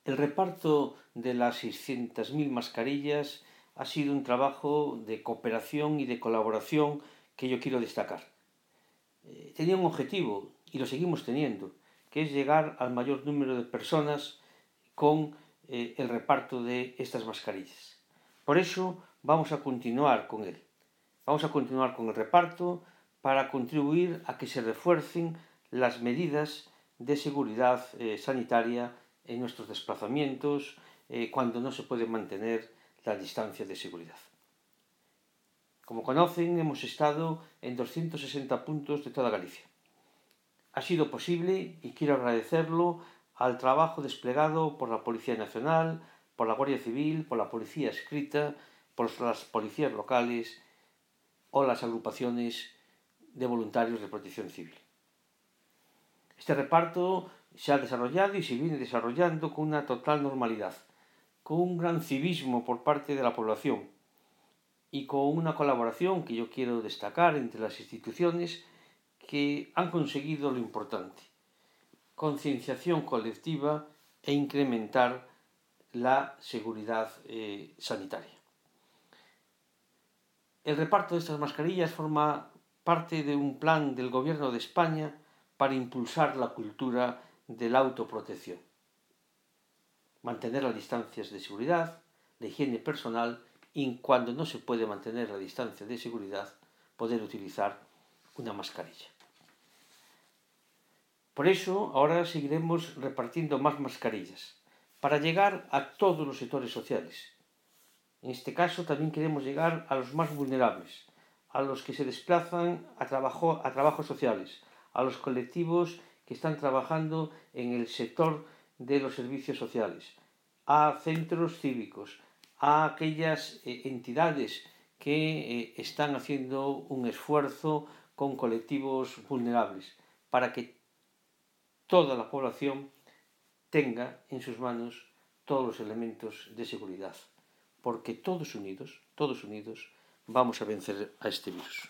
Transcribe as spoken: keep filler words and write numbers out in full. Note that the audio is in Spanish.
El reparto de las seiscientas mil mascarillas ha sido un trabajo de cooperación y de colaboración que yo quiero destacar. Eh, tenía un objetivo, y lo seguimos teniendo, que es llegar al mayor número de personas con eh, el reparto de estas mascarillas. Por eso vamos a continuar con él. Vamos a continuar con el reparto para contribuir a que se refuercen las medidas de seguridad eh, sanitaria en nuestros desplazamientos eh, cuando no se puede mantener la distancia de seguridad. Como conocen, hemos estado en doscientos sesenta puntos de toda Galicia. Ha sido posible, y quiero agradecerlo, al trabajo desplegado por la Policía Nacional, por la Guardia Civil, por la Policía Escrita, por las policías locales o las agrupaciones de voluntarios de protección civil. Este reparto se ha desarrollado y se viene desarrollando con una total normalidad, con un gran civismo por parte de la población y con una colaboración que yo quiero destacar entre las instituciones que han conseguido lo importante: concienciación colectiva e incrementar la seguridad eh, sanitaria. El reparto de estas mascarillas forma parte de un plan del Gobierno de España para impulsar la cultura de la autoprotección. Mantener las distancias de seguridad, la higiene personal, y cuando no se puede mantener la distancia de seguridad, poder utilizar una mascarilla. Por eso, ahora seguiremos repartiendo más mascarillas, para llegar a todos los sectores sociales. En este caso, también queremos llegar a los más vulnerables, a los que se desplazan a, trabajo, a trabajos sociales, a los colectivos que están trabajando en el sector de los servicios sociales, a centros cívicos, a aquellas eh, entidades que eh, están haciendo un esfuerzo con colectivos vulnerables, para que toda la población tenga en sus manos todos los elementos de seguridad, porque todos unidos, todos unidos, vamos a vencer a este virus.